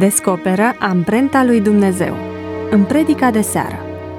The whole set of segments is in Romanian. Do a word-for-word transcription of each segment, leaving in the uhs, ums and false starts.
Descoperă amprenta lui Dumnezeu în predica de seară.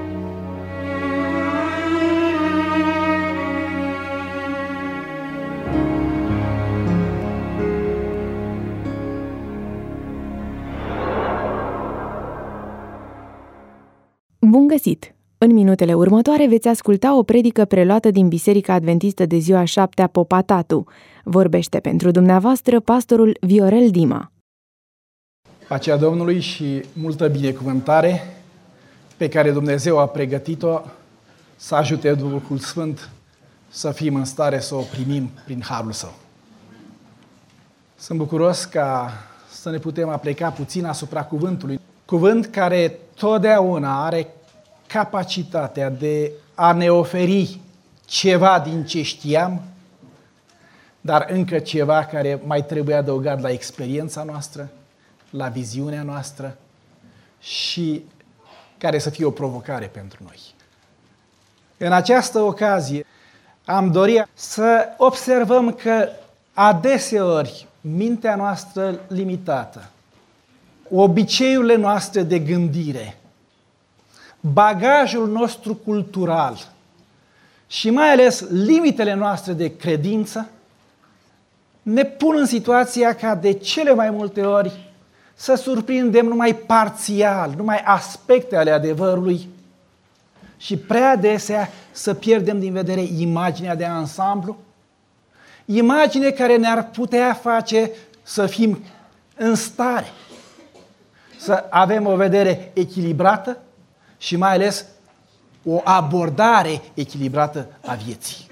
Bun găsit! În minutele următoare veți asculta o predică preluată din Biserica Adventistă de ziua șaptea Popa Tatu. Vorbește pentru dumneavoastră pastorul Viorel Dima. Pacea Domnului și multă binecuvântare pe care Dumnezeu a pregătit-o să ajute Duhul Sfânt să fim în stare să o primim prin harul Său. Sunt bucuros ca să ne putem apleca puțin asupra cuvântului. Cuvânt care totdeauna are capacitatea de a ne oferi ceva din ce știam, dar încă ceva care mai trebuie adăugat la experiența noastră, la viziunea noastră și care să fie o provocare pentru noi. În această ocazie am dorit să observăm că adeseori mintea noastră limitată, obiceiurile noastre de gândire, bagajul nostru cultural și mai ales limitele noastre de credință ne pun în situația ca de cele mai multe ori să surprindem numai parțial, numai aspecte ale adevărului și prea adesea să pierdem din vedere imaginea de ansamblu, imagine care ne-ar putea face să fim în stare să avem o vedere echilibrată și mai ales o abordare echilibrată a vieții.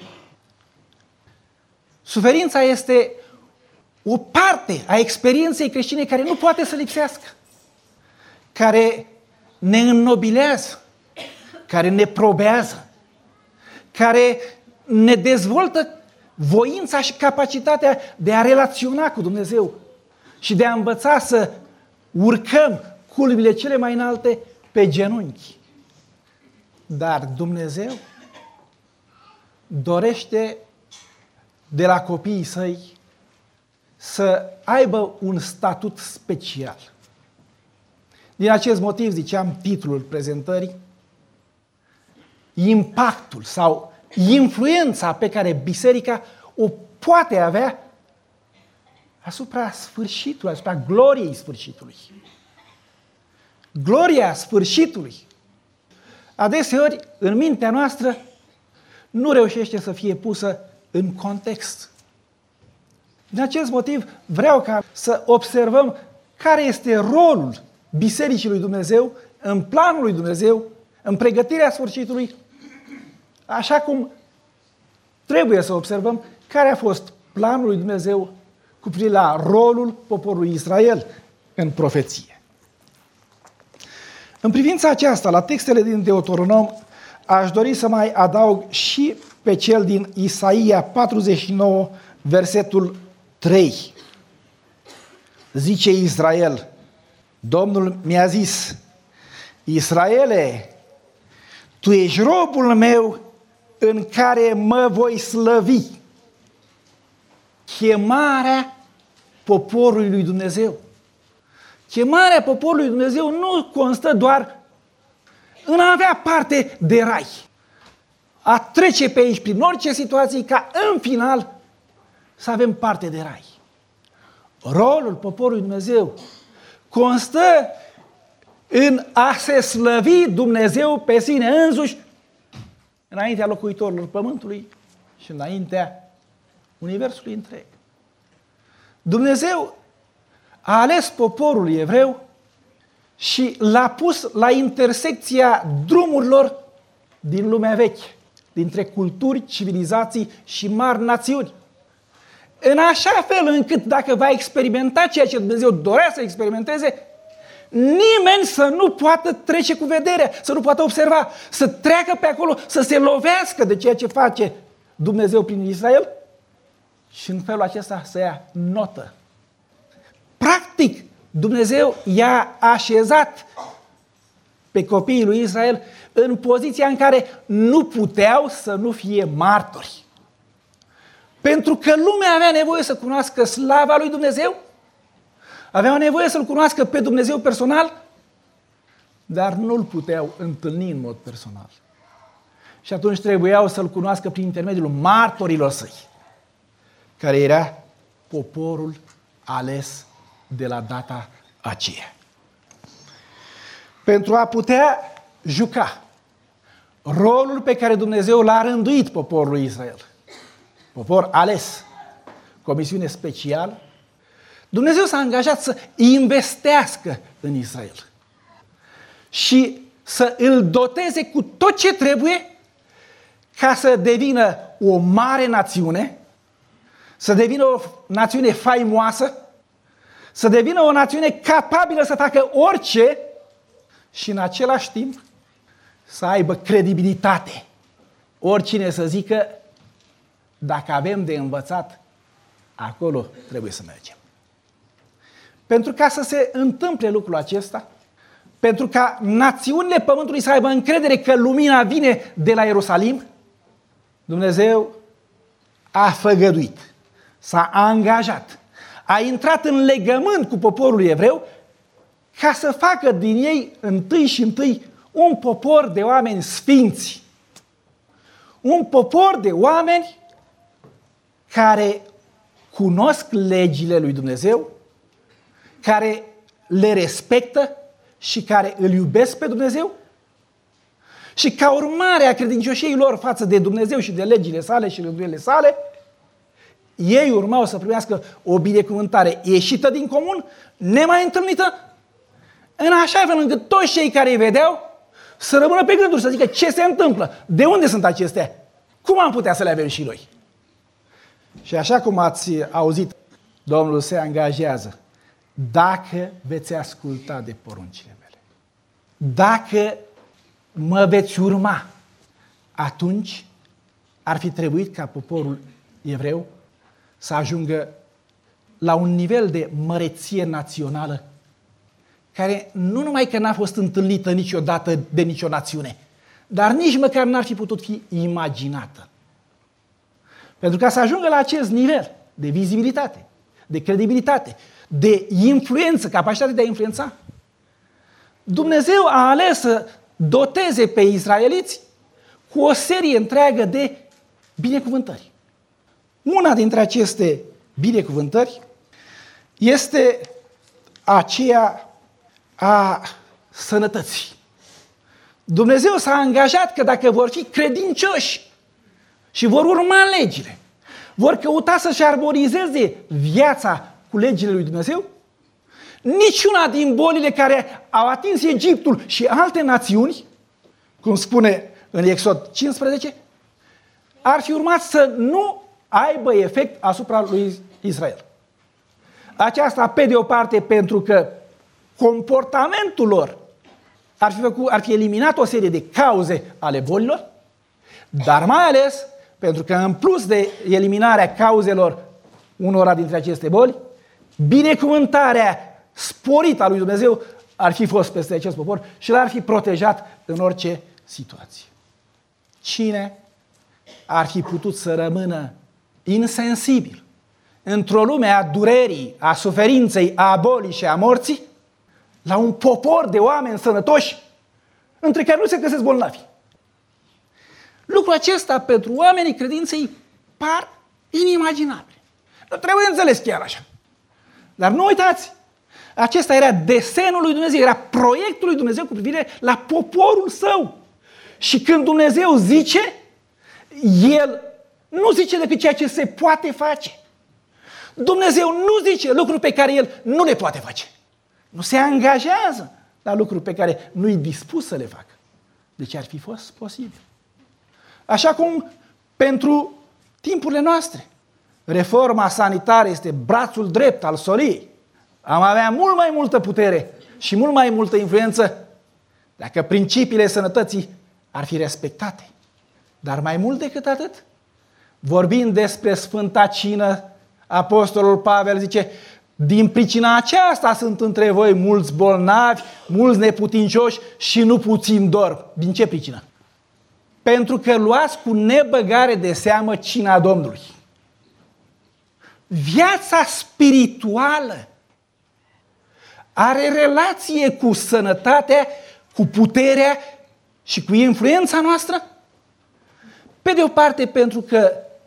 Suferința este o parte a experienței creștine care nu poate să lipsească, care ne înnobilează, care ne probează, care ne dezvoltă voința și capacitatea de a relaționa cu Dumnezeu și de a învăța să urcăm culmile cele mai înalte pe genunchi. Dar Dumnezeu dorește de la copiii săi să aibă un statut special. Din acest motiv, ziceam, titlul prezentării, impactul sau influența pe care biserica o poate avea asupra sfârșitului, asupra gloriei sfârșitului. Gloria sfârșitului, adeseori, în mintea noastră, nu reușește să fie pusă în context. Din acest motiv vreau ca să observăm care este rolul Bisericii lui Dumnezeu în planul lui Dumnezeu, în pregătirea sfârșitului, așa cum trebuie să observăm care a fost planul lui Dumnezeu cu privire la rolul poporului Israel în profeție. În privința aceasta, la textele din Deuteronom, aș dori să mai adaug și pe cel din Isaia patruzeci și nouă, versetul trei. Zice Israel, Domnul mi-a zis, Israele, tu ești robul meu în care mă voi slăvi. Chemarea poporului lui Dumnezeu. Chemarea poporului lui Dumnezeu nu constă doar în a avea parte de rai, a trece pe aici prin orice situație ca în final să avem parte de rai. Rolul poporului lui Dumnezeu constă în a se slăvi Dumnezeu pe sine însuși înaintea locuitorilor pământului și înaintea universului întreg. Dumnezeu a ales poporul evreu și l-a pus la intersecția drumurilor din lumea veche, dintre culturi, civilizații și mari națiuni. În așa fel încât dacă va experimenta ceea ce Dumnezeu dorea să experimenteze, nimeni să nu poată trece cu vederea, să nu poată observa, să treacă pe acolo, să se lovească de ceea ce face Dumnezeu prin Israel și în felul acesta să ia notă. Practic, Dumnezeu i-a așezat pe copiii lui Israel în poziția în care nu puteau să nu fie martori. Pentru că lumea avea nevoie să cunoască slava lui Dumnezeu, Aveau nevoie să-L cunoască pe Dumnezeu personal, dar nu-L puteau întâlni în mod personal. Și atunci trebuiau să-L cunoască prin intermediul martorilor săi, care era poporul ales de la data aceea. Pentru a putea juca rolul pe care Dumnezeu l-a rânduit poporului Israel, popor ales, comisiune specială, Dumnezeu s-a angajat să investească în Israel și să îl doteze cu tot ce trebuie ca să devină o mare națiune, să devină o națiune faimoasă, să devină o națiune capabilă să facă orice și în același timp să aibă credibilitate. Oricine să zică, dacă avem de învățat, acolo trebuie să mergem. Pentru ca să se întâmple lucrul acesta, pentru ca națiunile pământului să aibă încredere că lumina vine de la Ierusalim, Dumnezeu a făgăduit, s-a angajat, a intrat în legământ cu poporul evreu ca să facă din ei întâi și întâi un popor de oameni sfinți, un popor de oameni care cunosc legile lui Dumnezeu, care le respectă și care îl iubesc pe Dumnezeu și ca urmare a credincioșiei lor față de Dumnezeu și de legile sale și rânduielile sale, ei urmau să primească o binecuvântare ieșită din comun, nemai întâlnită, în așa fel încât toți cei care îi vedeau să rămână pe gânduri, să zică ce se întâmplă, de unde sunt acestea, cum am putea să le avem și noi. Și așa cum ați auzit, Domnul se angajează, dacă veți asculta de poruncile mele, dacă mă veți urma, atunci ar fi trebuit ca poporul evreu să ajungă la un nivel de măreție națională care nu numai că n-a fost întâlnită niciodată de nicio națiune, dar nici măcar n-ar fi putut fi imaginată. Pentru ca să ajungă la acest nivel de vizibilitate, de credibilitate, de influență, capacitate de a influența, Dumnezeu a ales să doteze pe israeliți cu o serie întreagă de binecuvântări. Una dintre aceste binecuvântări este aceea a sănătății. Dumnezeu s-a angajat că dacă vor fi credincioși și vor urma legile, vor căuta să-și armonizeze viața cu legile lui Dumnezeu, niciuna din bolile care au atins Egiptul și alte națiuni, cum spune în Exod cincisprezece, ar fi urmat să nu aibă efect asupra lui Israel. Aceasta, pe de o parte, pentru că comportamentul lor ar fi, făcut, ar fi eliminat o serie de cauze ale bolilor, dar mai ales pentru că în plus de eliminarea cauzelor unora dintre aceste boli, binecuvântarea sporită a lui Dumnezeu ar fi fost peste acest popor și l-ar fi protejat în orice situație. Cine ar fi putut să rămână insensibil într-o lume a durerii, a suferinței, a bolii și a morții, la un popor de oameni sănătoși, între care nu se găsesc bolnavi? Lucrul acesta pentru oamenii credinței par inimaginabil. Nu trebuie înțeles chiar așa. Dar nu uitați, acesta era desenul lui Dumnezeu, era proiectul lui Dumnezeu cu privire la poporul său. Și când Dumnezeu zice, El nu zice decât ceea ce se poate face. Dumnezeu nu zice lucruri pe care El nu le poate face. Nu se angajează la lucruri pe care nu e dispus să le facă. Deci ar fi fost posibil. Așa cum pentru timpurile noastre, reforma sanitară este brațul drept al soliei. Am avea mult mai multă putere și mult mai multă influență dacă principiile sănătății ar fi respectate. Dar mai mult decât atât, vorbind despre Sfânta Cină, Apostolul Pavel zice, din pricina aceasta sunt între voi mulți bolnavi, mulți neputincioși și nu puțin dorm. Din ce pricină? Pentru că luați cu nebăgare de seamă cina Domnului. Viața spirituală are relație cu sănătatea, cu puterea și cu influența noastră? Pe de o parte, pentru că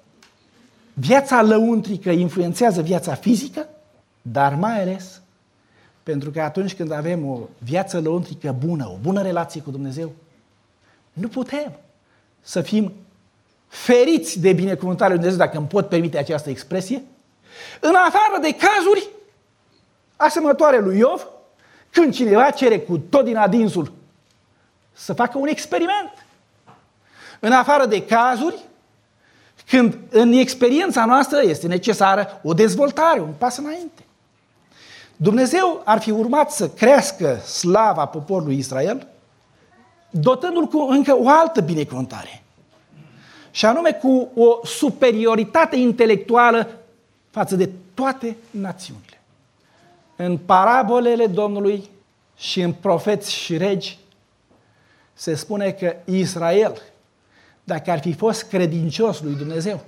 viața lăuntrică influențează viața fizică, dar mai ales pentru că atunci când avem o viață lăuntrică bună, o bună relație cu Dumnezeu, nu putem să fim feriți de binecuvântarea lui Dumnezeu, dacă îmi pot permite această expresie, în afară de cazuri asemănătoare lui Iov, când cineva cere cu tot din adinsul să facă un experiment. În afară de cazuri când în experiența noastră este necesară o dezvoltare, un pas înainte. Dumnezeu ar fi urmat să crească slava poporului Israel, dotându-l cu încă o altă binecuvântare, și anume cu o superioritate intelectuală față de toate națiunile. În parabolele Domnului și în profeți și regi se spune că Israel, dacă ar fi fost credincios lui Dumnezeu,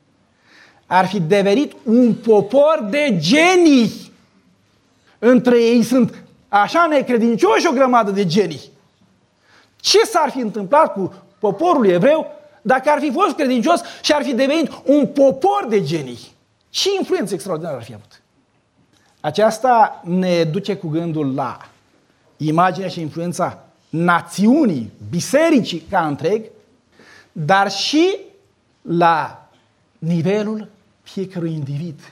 ar fi devenit un popor de genii. Între ei sunt așa necredincioși o grămadă de genii. Ce s-ar fi întâmplat cu poporul evreu dacă ar fi fost credincios și ar fi devenit un popor de genii? Ce influență extraordinară ar fi avut? Aceasta ne duce cu gândul la imaginea și influența națiunii, bisericii ca întreg, dar și la nivelul fiecărui individ.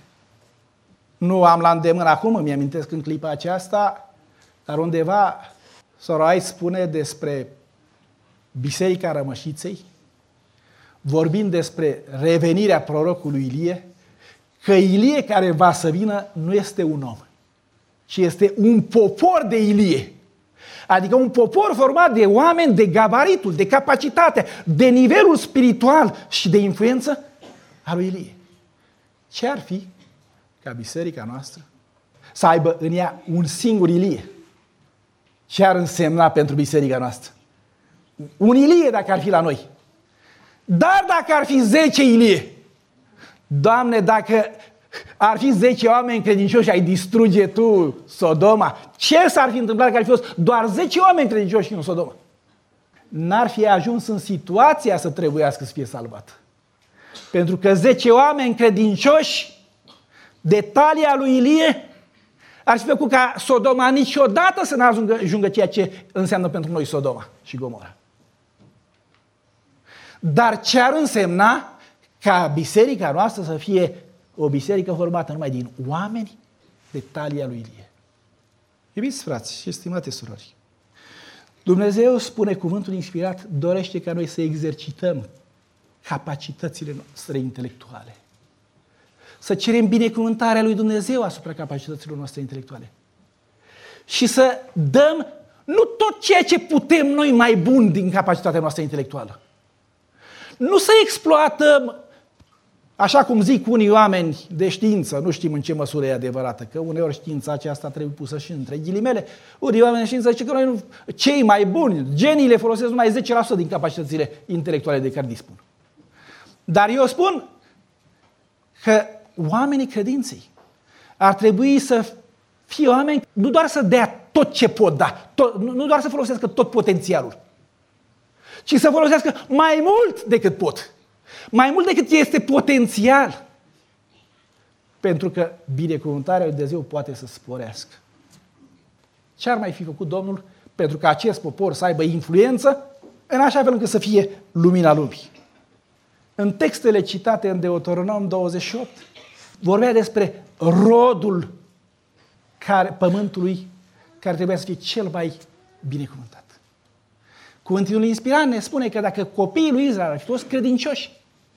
Nu am la îndemână acum, îmi amintesc în clipa aceasta, dar undeva Sorai spune despre Biserica Rămășiței, vorbind despre revenirea prorocului Ilie, că Ilie care va să vină nu este un om, ci este un popor de Ilie. Adică un popor format de oameni de gabaritul, de capacitatea, de nivelul spiritual și de influență a lui Ilie. Ce ar fi ca biserica noastră să aibă în ea un singur Ilie? Ce ar însemna pentru biserica noastră? Un Ilie dacă ar fi la noi. Dar dacă ar fi zece Ilie, Doamne, dacă ar fi zece oameni credincioși, ai distruge tu Sodoma, ce s-ar fi întâmplat dacă ar fi fost doar zece oameni credincioși în Sodoma? N-ar fi ajuns în situația să trebuiască să fie salvat. Pentru că zece oameni credincioși de talia lui Ilie ar fi făcut ca Sodoma niciodată să n-ajungă ceea ce înseamnă pentru noi Sodoma și Gomora. Dar ce ar însemna ca biserica noastră să fie o biserică formată numai din oameni de talia lui Ilie? Iubiți frați și estimate surori, Dumnezeu, spune cuvântul inspirat, dorește ca noi să exercităm capacitățile noastre intelectuale. Să cerem binecuvântarea lui Dumnezeu asupra capacităților noastre intelectuale. Și să dăm nu tot ceea ce putem noi mai bun din capacitatea noastră intelectuală. Nu să exploatăm, așa cum zic unii oameni de știință, nu știm în ce măsură e adevărată, că uneori știința aceasta trebuie pusă și între ghilimele. Unii oameni de știință zice că noi nu, cei mai buni, geniile folosesc numai zece la sută din capacitățile intelectuale de care dispun. Dar eu spun că oamenii credinței ar trebui să fie oameni, nu doar să dea tot ce pot da, tot, nu doar să folosească tot potențialul, ci să folosească mai mult decât pot, mai mult decât este potențial, pentru că binecuvântarea lui Dumnezeu poate să sporească. Ce ar mai fi făcut Domnul pentru ca acest popor să aibă influență în așa fel încât să fie lumina lumii? În textele citate în Deuteronom douăzeci și opt vorbea despre rodul care, pământului care trebuia să fie cel mai binecuvântat. Cuvântul inspirat ne spune că dacă copiii lui Israel ar fi fost credincioși,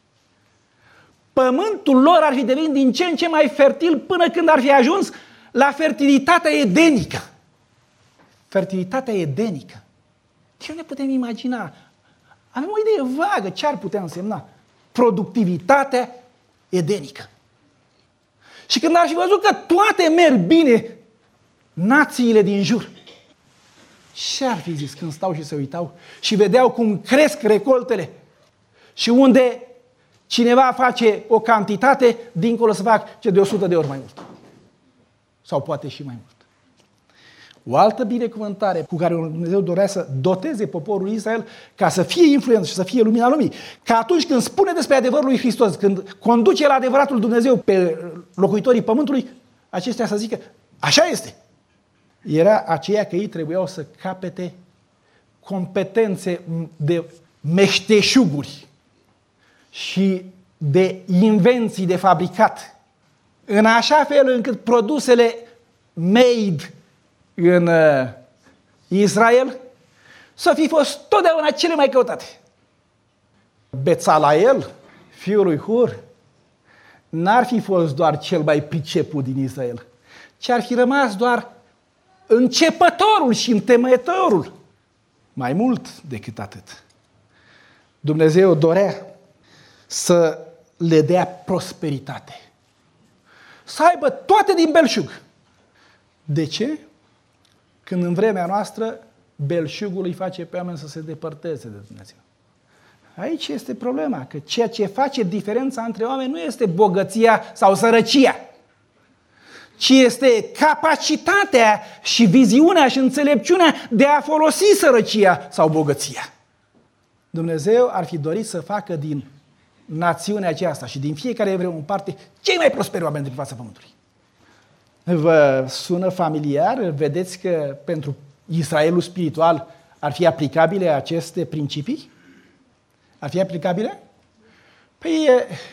pământul lor ar fi devenit din ce în ce mai fertil până când ar fi ajuns la fertilitatea edenică. Fertilitatea edenică. Ce ne putem imagina? Avem o idee vagă ce ar putea însemna productivitatea edenică. Și când ar fi văzut că toate merg bine, națiile din jur, ce ar fi zis când stau și se uitau și vedeau cum cresc recoltele și unde cineva face o cantitate, dincolo să fac ce de o sută de ori mai mult. Sau poate și mai mult. O altă binecuvântare cu care Dumnezeu dorea să doteze poporul Israel ca să fie influent și să fie lumina lumii. Că atunci când spune despre adevărul lui Hristos, când conduce la adevăratul Dumnezeu pe locuitorii pământului, aceștia să zică, așa este. Era aceea că ei trebuiau să capete competențe de meșteșuguri și de invenții de fabricat, în așa fel încât produsele made în Israel să fi fost totdeauna cele mai căutate. Bețalael, fiul lui Hur, n-ar fi fost doar cel mai priceput din Israel, ci ar fi rămas doar începătorul și întemeitorul. Mai mult decât atât. Dumnezeu dorea să le dea prosperitate. Să aibă toate din belșug. De ce? Când în vremea noastră belșugul îi face pe oameni să se depărteze de Dumnezeu. Aici este problema, că ceea ce face diferența între oameni nu este bogăția sau sărăcia, ci este capacitatea și viziunea și înțelepciunea de a folosi sărăcia sau bogăția. Dumnezeu ar fi dorit să facă din națiunea aceasta și din fiecare evreu în parte cei mai prosperi oameni din fața pământului. Vă sună familiar? Vedeți că pentru Israelul spiritual ar fi aplicabile aceste principii? Ar fi aplicabile? Păi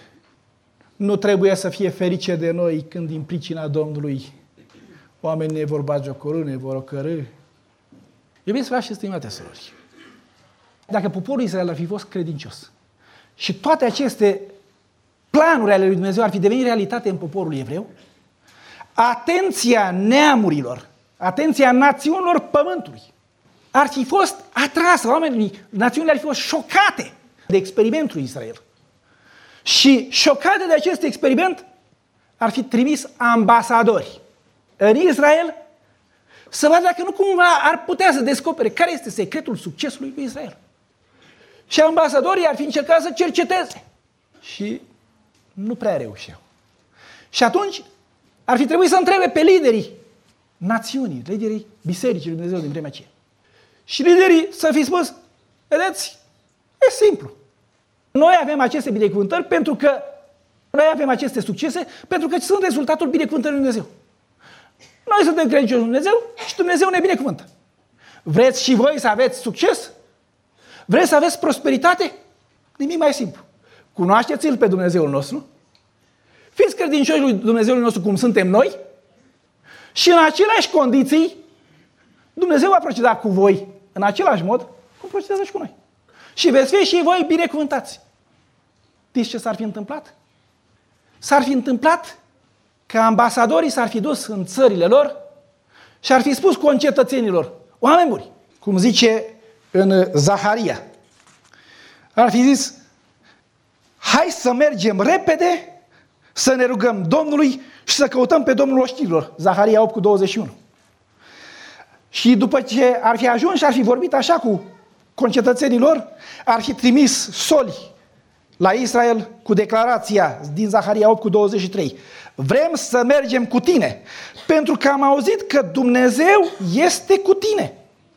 nu trebuie să fie ferice de noi când din pricina Domnului oamenii ne vor batjocori, ne vor ocărî. Iubiți frați și stimate surori, dacă poporul Israel ar fi fost credincios și toate aceste planuri ale lui Dumnezeu ar fi devenit realitate în poporul evreu, atenția neamurilor, atenția națiunilor pământului ar fi fost atrasă, oamenii, națiunile ar fi fost șocate de experimentul Israel. Și șocate de acest experiment ar fi trimis ambasadori în Israel să vadă dacă nu cumva ar putea să descopere care este secretul succesului lui Israel. Și ambasadorii ar fi încercat să cerceteze și nu prea reușeau. Și atunci ar fi trebuit să întrebe pe liderii națiunii, liderii Bisericii lui Dumnezeu din vremea aceea. Și liderii să fi spus, vedeți, e simplu. Noi avem aceste binecuvântări pentru că noi avem aceste succese pentru că sunt rezultatul binecuvântării lui Dumnezeu. Noi suntem credincioși lui Dumnezeu și Dumnezeu ne binecuvântă. Vreți și voi să aveți succes? Vreți să aveți prosperitate? Nimic mai simplu. Cunoașteți-L pe Dumnezeul nostru, fiți credincioși lui Dumnezeul nostru cum suntem noi și în aceleași condiții Dumnezeu va proceda cu voi în același mod cum procedează și cu noi. Și veți fi și voi binecuvântați. Știți ce s-ar fi întâmplat? S-ar fi întâmplat că ambasadorii s-ar fi dus în țările lor și ar fi spus concetățenilor, oameni buni, cum zice în Zaharia, ar fi zis, hai să mergem repede să ne rugăm Domnului și să căutăm pe Domnul oștirilor. Zaharia opt cu douăzeci și unu. Și după ce ar fi ajuns și ar fi vorbit așa cu concetățenii lor, ar fi trimis soli la Israel cu declarația din Zaharia opt cu douăzeci și trei. Vrem să mergem cu tine, pentru că am auzit că Dumnezeu este cu tine.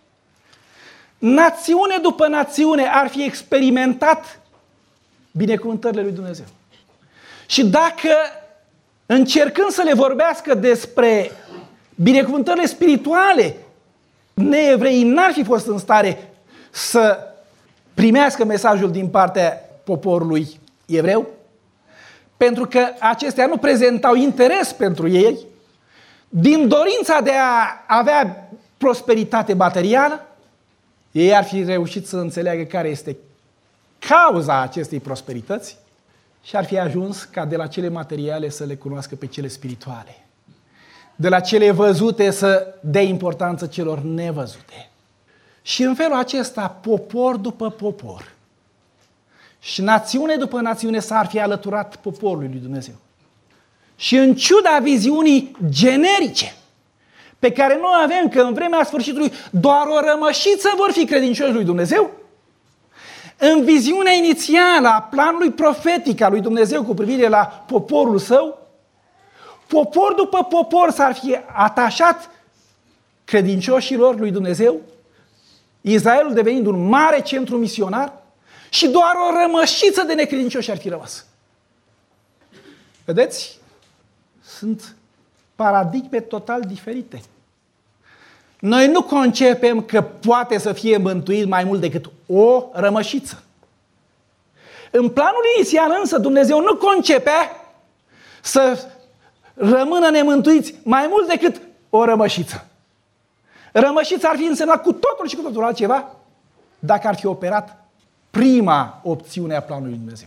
Națiune după națiune ar fi experimentat binecuvântările lui Dumnezeu. Și dacă încercând să le vorbească despre binecuvântările spirituale, neevreii n-ar fi fost în stare să primească mesajul din partea poporului evreu, pentru că acestea nu prezentau interes pentru ei, din dorința de a avea prosperitate materială, ei ar fi reușit să înțeleagă care este cauza acestei prosperități și ar fi ajuns ca de la cele materiale să le cunoască pe cele spirituale. De la cele văzute să dea importanță celor nevăzute. Și în felul acesta, popor după popor și națiune după națiune s-ar fi alăturat poporului lui Dumnezeu. Și în ciuda viziunii generice pe care noi avem că în vremea sfârșitului doar o rămășiță vor fi credincioși lui Dumnezeu, în viziunea inițială a planului profetic al lui Dumnezeu cu privire la poporul său, popor după popor s-ar fi atașat credincioșilor lui Dumnezeu, Israelul devenind un mare centru misionar și doar o rămășiță de necredincioși ar fi rămas. Vedeți? Sunt paradigme total diferite. Noi nu concepem că poate să fie mântuit mai mult decât o rămășiță. În planul inițial însă Dumnezeu nu concepea să rămână nemântuiți mai mult decât o rămășiță. Rămășița ar fi însemnat cu totul și cu totul altceva dacă ar fi operat prima opțiune a planului lui Dumnezeu.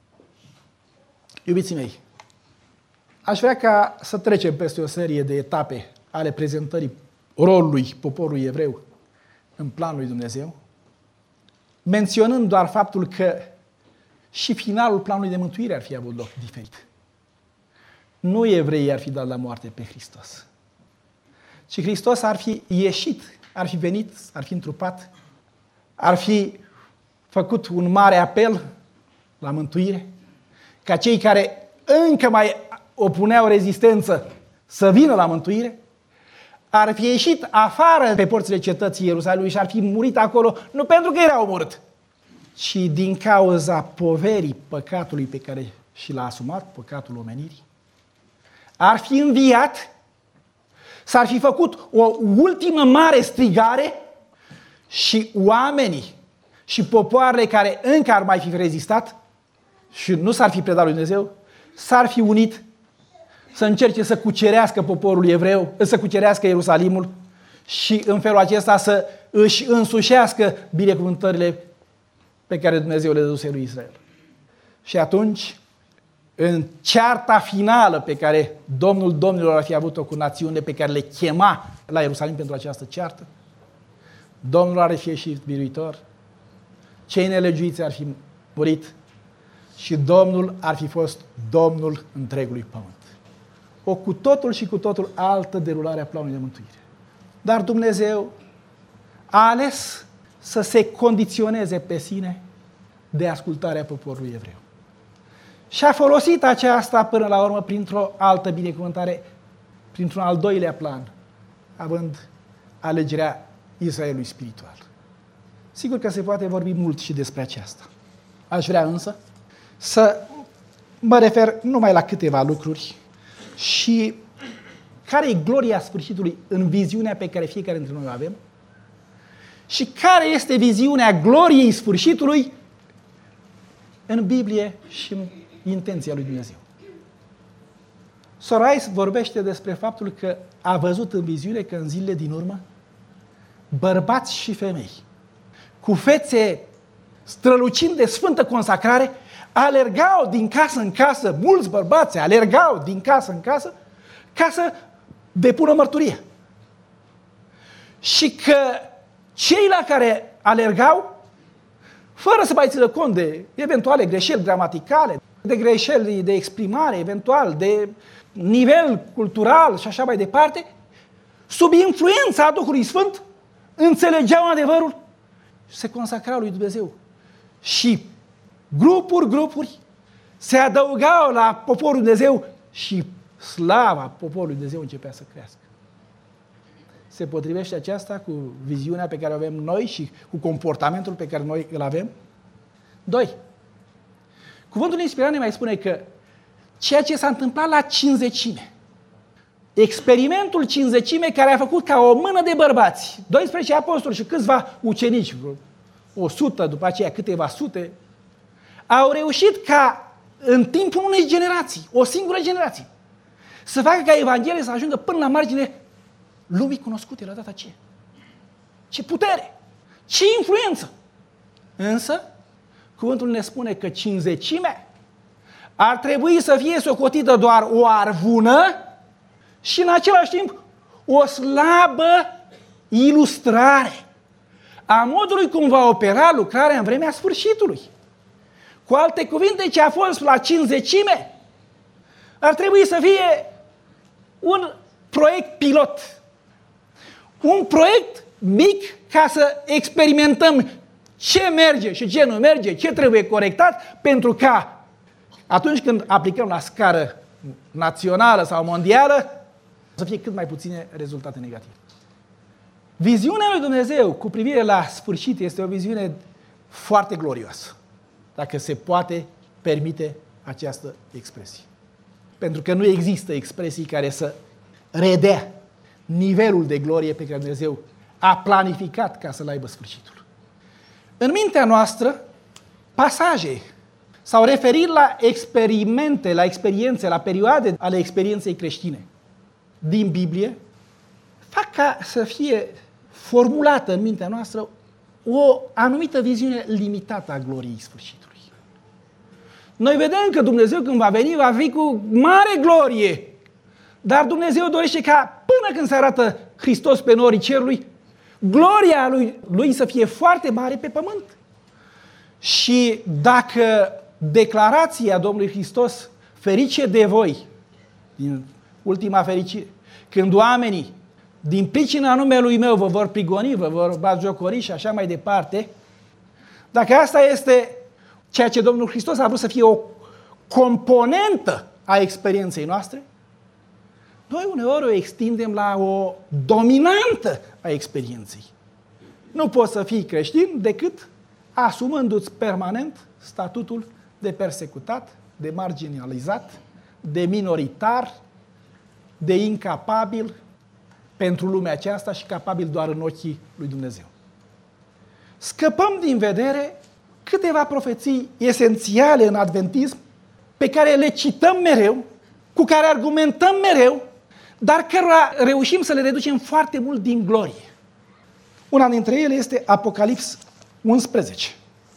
Iubiții mei, aș vrea ca să trecem peste o serie de etape ale prezentării rolului poporului evreu în planul lui Dumnezeu, menționând doar faptul că și finalul planului de mântuire ar fi avut loc diferit. Nu evreii ar fi dat la moarte pe Hristos, ci Hristos ar fi ieșit, ar fi venit, ar fi întrupat, ar fi făcut un mare apel la mântuire, ca cei care încă mai opuneau rezistență să vină la mântuire, ar fi ieșit afară pe porțile cetății Ierusalimului și ar fi murit acolo, nu pentru că era omorât, ci din cauza poverii păcatului pe care și l-a asumat, păcatul omenirii. Ar fi înviat, s-ar fi făcut o ultimă mare strigare și oamenii și popoarele care încă ar mai fi rezistat și nu s-ar fi predat lui Dumnezeu, s-ar fi unit să încerce să cucerească poporul evreu, să cucerească Ierusalimul și în felul acesta să își însușească binecuvântările pe care Dumnezeu le dăduse lui Israel. Și atunci, în cearta finală pe care Domnul Domnilor ar fi avut-o cu națiunile pe care le chema la Ierusalim pentru această ceartă, Domnul ar fi ieșit biruitor, cei nelegiuiți ar fi murit și Domnul ar fi fost Domnul întregului pământ. O cu totul și cu totul altă derulare a planului de mântuire. Dar Dumnezeu a ales să se condiționeze pe sine de ascultarea poporului evreu. Și a folosit aceasta până la urmă printr-o altă binecuvântare, printr-un al doilea plan, având alegerea Israelului spiritual. Sigur că se poate vorbi mult și despre aceasta. Aș vrea însă să mă refer numai la câteva lucruri și care e gloria sfârșitului în viziunea pe care fiecare dintre noi o avem și care este viziunea gloriei sfârșitului în Biblie și în intenția lui Dumnezeu. Sorais vorbește despre faptul că a văzut în viziune că în zilele din urmă bărbați și femei cu fețe strălucind de sfântă consacrare alergau din casă în casă, mulți bărbați alergau din casă în casă ca să depună mărturie. Și că cei la care alergau, fără să mai țină cont de eventuale greșeli gramaticale, de greșeli de exprimare, eventual, de nivel cultural și așa mai departe, sub influența Duhului Sfânt, înțelegeau adevărul și se consacrau lui Dumnezeu. Și grupuri, grupuri se adăugau la poporul Dumnezeu și slava poporului Dumnezeu începea să crească. Se potrivește aceasta cu viziunea pe care o avem noi și cu comportamentul pe care noi îl avem? Doi. Cuvântul inspirat ne mai spune că ceea ce s-a întâmplat la cinzecime, experimentul cinzecime care a făcut ca o mână de bărbați, doisprezece apostoli și câțiva ucenici, o sută, după aceea câteva sute, au reușit ca în timpul unei generații, o singură generație, să facă ca Evanghelia să ajungă până la marginile lumii cunoscute la data aceea. Ce putere! Ce influență! Însă, cuvântul ne spune că cinzecimea ar trebui să fie socotită doar o arvună și în același timp o slabă ilustrare a modului cum va opera lucrarea în vremea sfârșitului. Cu alte cuvinte, ce a fost la cinzecime ar trebui să fie un proiect pilot. Un proiect mic ca să experimentăm ce merge și ce nu merge, ce trebuie corectat, pentru ca atunci când aplicăm la scară națională sau mondială, să fie cât mai puține rezultate negative. Viziunea lui Dumnezeu cu privire la sfârșit este o viziune foarte glorioasă, dacă se poate permite această expresie. Pentru că nu există expresii care să redea nivelul de glorie pe care Dumnezeu a planificat ca să-l aibă sfârșitul. În mintea noastră, pasaje s-au referit la experimente, la experiențe, la perioade ale experienței creștine din Biblie, fac ca să fie formulată în mintea noastră o anumită viziune limitată a gloriei sfârșitului. Noi vedem că Dumnezeu când va veni, va fi cu mare glorie, dar Dumnezeu dorește ca până când se arată Hristos pe norii cerului, gloria lui, lui să fie foarte mare pe pământ. Și dacă declarația Domnului Hristos, ferice de voi, din ultima fericire, când oamenii din pricina numelui meu vă vor prigoni, vă vor batjocori și așa mai departe, dacă asta este ceea ce Domnul Hristos a vrut să fie o componentă a experienței noastre, noi uneori o extindem la o dominantă a experienței. Nu poți să fii creștin decât asumându-ți permanent statutul de persecutat, de marginalizat, de minoritar, de incapabil pentru lumea aceasta și capabil doar în ochii lui Dumnezeu. Scăpăm din vedere câteva profeții esențiale în adventism pe care le cităm mereu, cu care argumentăm mereu, dar cărora reușim să le reducem foarte mult din glorie. Una dintre ele este Apocalips unsprezece.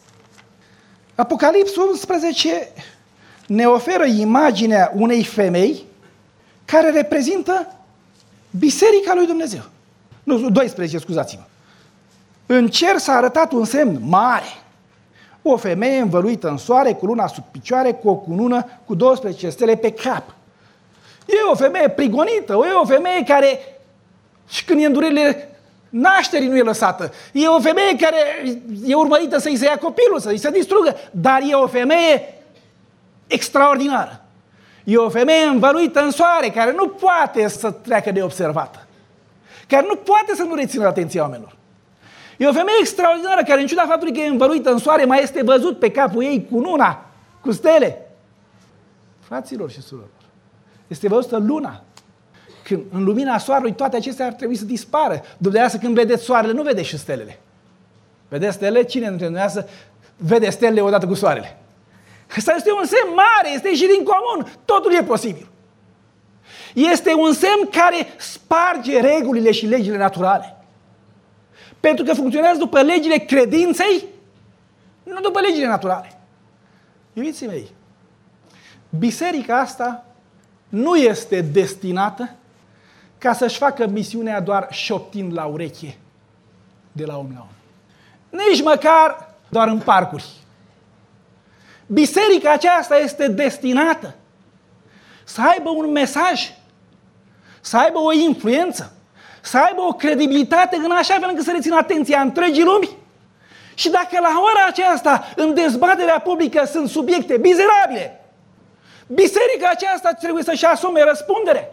Apocalips unsprezece ne oferă imaginea unei femei care reprezintă Biserica lui Dumnezeu. Nu, doisprezece, scuzați-mă. În cer s-a arătat un semn mare. O femeie învăluită în soare, cu luna sub picioare, cu o cunună, cu douăsprezece stele pe cap. E o femeie prigonită, e o femeie care, și când e în durerile nașterii, nu e lăsată. E o femeie care e urmărită să-i se ia copilul, să-i se distrugă, dar e o femeie extraordinară. E o femeie învăluită în soare, care nu poate să treacă neobservată, care nu poate să nu rețină atenția oamenilor. E o femeie extraordinară care, în ciuda faptului că e învăluită în soare, mai este văzut pe capul ei cununa, cu stele. Fraților și surorilor, este văzută luna. Când în lumina soarelui toate acestea ar trebui să dispară. Dumneavoastră când vedeți soarele, nu vedeți și stelele. Vedeți stelele? Cine dintre dumneavoastră vede stelele odată cu soarele? Asta este un semn mare, este și din comun. Totul e posibil. Este un semn care sparge regulile și legile naturale. Pentru că funcționează după legile credinței, nu după legile naturale. Iubiții mei, biserica asta nu este destinată ca să-și facă misiunea doar șoptind la ureche de la om la om. Nici măcar doar în parcuri. Biserica aceasta este destinată să aibă un mesaj, să aibă o influență, să aibă o credibilitate în așa fel încât să rețină atenția întregii lumi. Și dacă la ora aceasta, în dezbaterea publică, sunt subiecte mizerabile, biserica aceasta trebuie să-și asume răspundere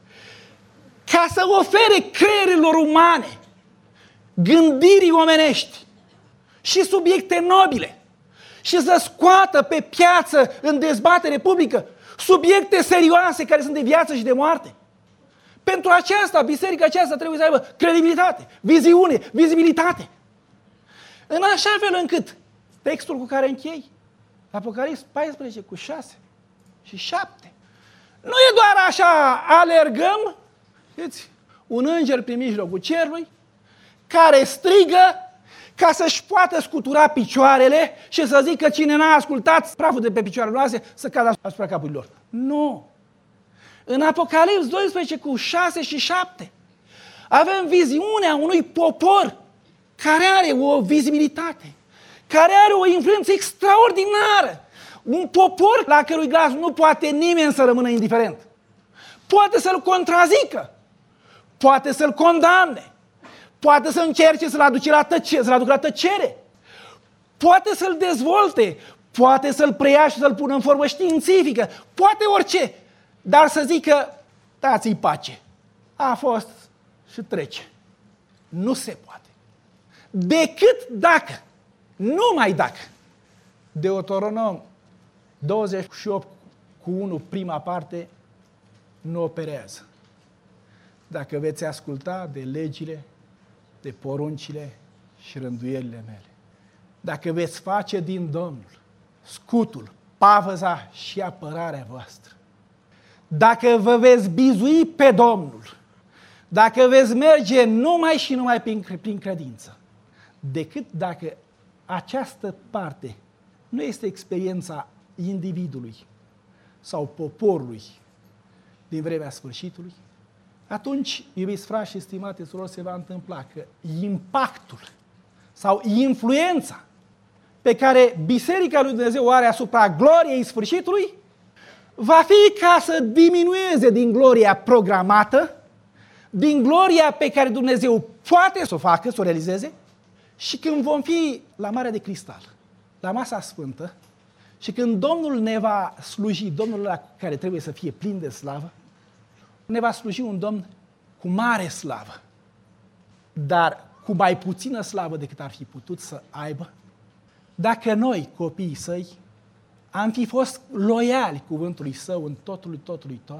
ca să ofere creierilor umane, gândirii omenești și subiecte nobile și să scoată pe piață, în dezbatere publică, subiecte serioase care sunt de viață și de moarte. Pentru aceasta, biserica aceasta trebuie să aibă credibilitate, viziune, vizibilitate. În așa fel încât textul cu care închei, Apocalips paisprezece cu șase și șapte, nu e doar așa, alergăm, știți, un înger prin mijlocul cerului, care strigă ca să-și poată scutura picioarele și să zică cine n-a ascultat praful de pe picioarele noastre să cadă asupra capului lor. Nu! În Apocalips doisprezece cu șase și șapte avem viziunea unui popor care are o vizibilitate, care are o influență extraordinară. Un popor la cărui glas nu poate nimeni să rămână indiferent. Poate să-l contrazică, poate să-l condamne, poate să încerce să-l aduce la tăcere, să-l aducă la tăcere, poate să-l dezvolte, poate să-l preia și să-l pună în formă științifică, poate orice, dar să zică, dați-i pace, a fost și trece. Nu se poate. Decât dacă, numai dacă, Deuteronom douăzeci și opt cu unu, prima parte, nu operează. Dacă veți asculta de legile, de poruncile și rânduielile mele. Dacă veți face din Domnul scutul, pavăza și apărarea voastră. Dacă vă veți bizui pe Domnul, dacă veți merge numai și numai prin, prin credință, decât dacă această parte nu este experiența individului sau poporului din vremea sfârșitului, atunci, iubiți frați și stimate surori, se va întâmpla că impactul sau influența pe care Biserica lui Dumnezeu o are asupra gloriei sfârșitului va fi ca să diminueze din gloria programată, din gloria pe care Dumnezeu poate să o facă, să o realizeze, și când vom fi la Marea de Cristal, la Masa Sfântă, și când Domnul ne va sluji, Domnul ăla care trebuie să fie plin de slavă, ne va sluji un Domn cu mare slavă, dar cu mai puțină slavă decât ar fi putut să aibă, dacă noi, copiii săi, am fi fost loiali cuvântului său în totul, totului tot,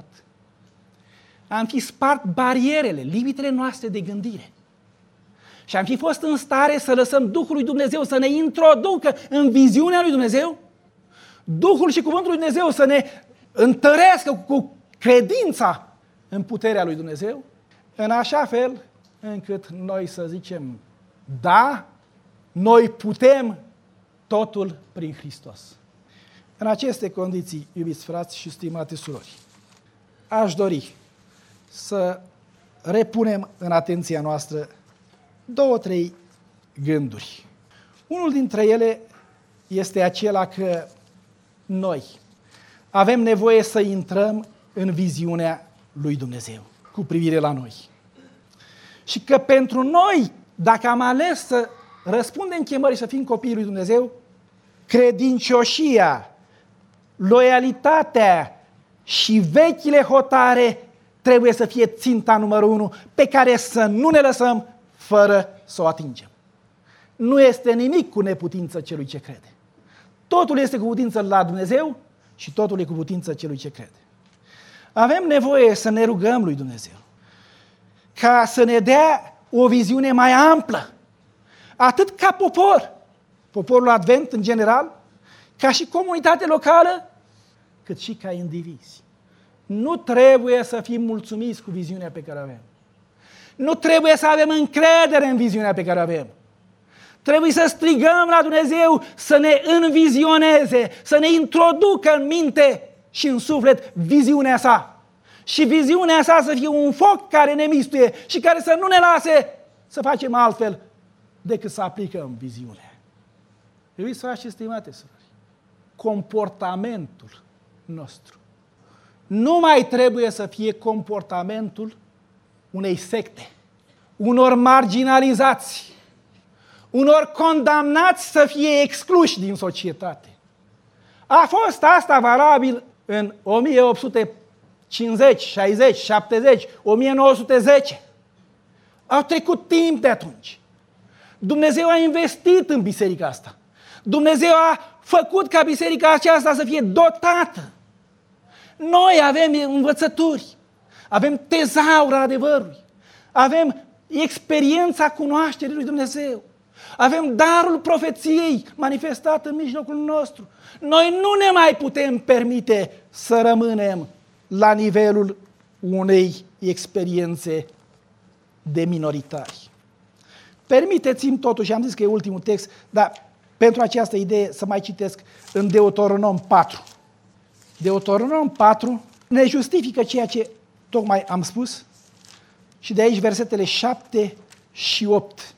am fi spart barierele, limitele noastre de gândire și am fi fost în stare să lăsăm Duhul lui Dumnezeu să ne introducă în viziunea lui Dumnezeu, Duhul și cuvântul lui Dumnezeu să ne întărească cu credința în puterea lui Dumnezeu, în așa fel încât noi să zicem, da, noi putem totul prin Hristos. În aceste condiții, iubiți frați și stimate surori, aș dori să repunem în atenția noastră două, trei gânduri. Unul dintre ele este acela că noi avem nevoie să intrăm în viziunea lui Dumnezeu cu privire la noi. Și că pentru noi, dacă am ales să răspundem chemării să fim copiii lui Dumnezeu, credincioșia, loialitatea și vechile hotare trebuie să fie ținta numărul unu pe care să nu ne lăsăm fără să o atingem. Nu este nimic cu neputință celui ce crede. Totul este cu putință la Dumnezeu și totul e cu putință celui ce crede. Avem nevoie să ne rugăm lui Dumnezeu ca să ne dea o viziune mai amplă, atât ca popor, poporul Advent în general, ca și comunitate locală, cât și ca indivizi. Nu trebuie să fim mulțumiți cu viziunea pe care o avem. Nu trebuie să avem încredere în viziunea pe care o avem. Trebuie să strigăm la Dumnezeu să ne învizioneze, să ne introducă în minte și în suflet viziunea sa. Și viziunea sa să fie un foc care ne mistuie și care să nu ne lase să facem altfel decât să aplicăm viziunea. Iubiți frați și stimate surori, comportamentul nostru nu mai trebuie să fie comportamentul unei secte, unor marginalizați, unor condamnați să fie excluși din societate. A fost asta valabil în o mie opt sute cincizeci, șaizeci, șaptezeci, o mie nouă sute zece. Au trecut timp de atunci. Dumnezeu a investit în biserica asta. Dumnezeu a făcut ca biserica aceasta să fie dotată. Noi avem învățături, avem tezaurul adevărului, avem experiența cunoașterii lui Dumnezeu, avem darul profeției manifestat în mijlocul nostru. Noi nu ne mai putem permite să rămânem la nivelul unei experiențe de minoritari. Permiteți-mi totuși, am zis că e ultimul text, dar pentru această idee să mai citesc în Deuteronom patru. Deuteronom patru ne justifică ceea ce tocmai am spus și de aici versetele șapte și opt.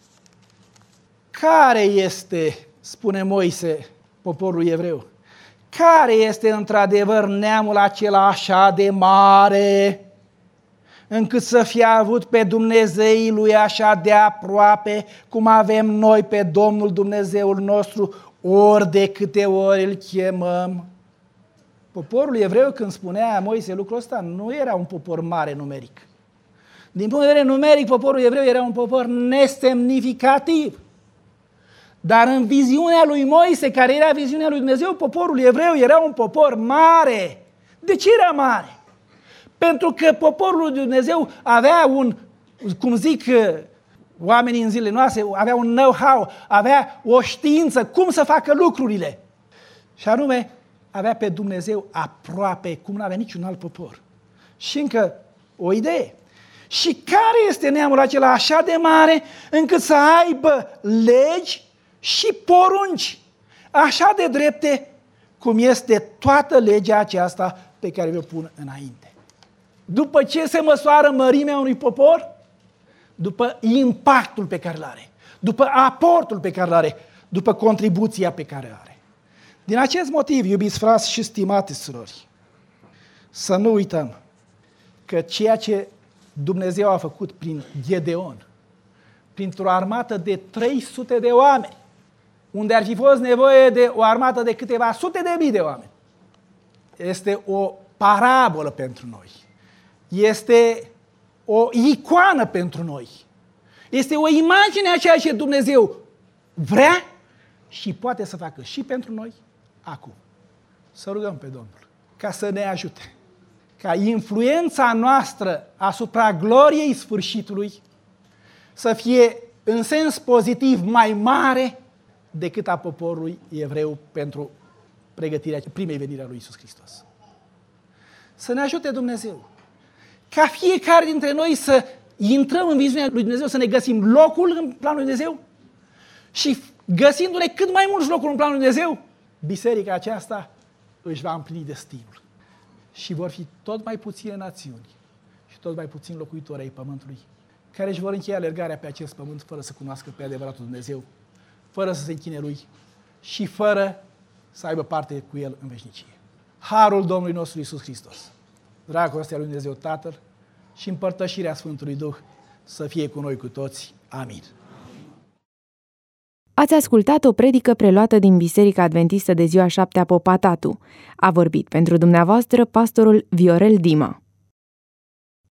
Care este, spune Moise, poporul evreu, care este într-adevăr neamul acela așa de mare, încât să fie avut pe Dumnezeii lui așa de aproape, cum avem noi pe Domnul Dumnezeul nostru, ori de câte ori îl chemăm? Poporul evreu, când spunea Moise lucrul ăsta, nu era un popor mare numeric. Din punct de vedere numeric, poporul evreu era un popor nesemnificativ. Dar în viziunea lui Moise, care era viziunea lui Dumnezeu, poporul evreu era un popor mare. De ce era mare? Pentru că poporul lui Dumnezeu avea un, cum zic oamenii în zilele noastre, avea un know-how, avea o știință cum să facă lucrurile. Și anume, avea pe Dumnezeu aproape, cum nu avea niciun alt popor. Și încă o idee. Și care este neamul acela așa de mare încât să aibă legi și porunci așa de drepte cum este toată legea aceasta pe care vi-o pun înainte? După ce se măsoară mărimea unui popor? După impactul pe care îl are, după aportul pe care îl are, după contribuția pe care o are. Din acest motiv, iubiți frați și stimate surori, să nu uităm că ceea ce Dumnezeu a făcut prin Gedeon, printr-o armată de trei sute de oameni, unde ar fi fost nevoie de o armată de câteva sute de mii de oameni, este o parabolă pentru noi. Este o icoană pentru noi. Este o imagine a ceea ce Dumnezeu vrea și poate să facă și pentru noi acum. Să rugăm pe Domnul ca să ne ajute, ca influența noastră asupra gloriei sfârșitului să fie în sens pozitiv mai mare decât a poporului evreu pentru pregătirea primei veniri a lui Iisus Hristos. Să ne ajute Dumnezeu ca fiecare dintre noi să intrăm în viziunea lui Dumnezeu, să ne găsim locul în planul lui Dumnezeu și găsindu-ne cât mai mulți locuri în planul lui Dumnezeu, biserica aceasta își va împlini destinul. Și vor fi tot mai puține națiuni și tot mai puțini locuitori ai pământului care își vor încheia alergarea pe acest pământ fără să cunoască pe adevăratul Dumnezeu, fără să se închine Lui și fără să aibă parte cu El în veșnicie. Harul Domnului nostru Iisus Hristos, dragostea lui Dumnezeu Tatăl și împărtășirea Sfântului Duh să fie cu noi cu toți. Amin. Ați ascultat o predică preluată din Biserica Adventistă de Ziua Șaptea Popatatu. A vorbit pentru dumneavoastră pastorul Viorel Dima.